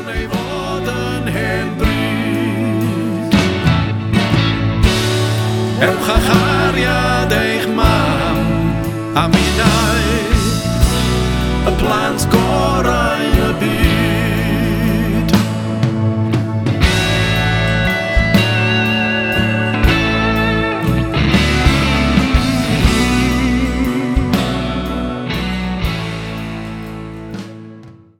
nei woorden hen bruut. En Gacharia deeg man, aminai, een plaats korai.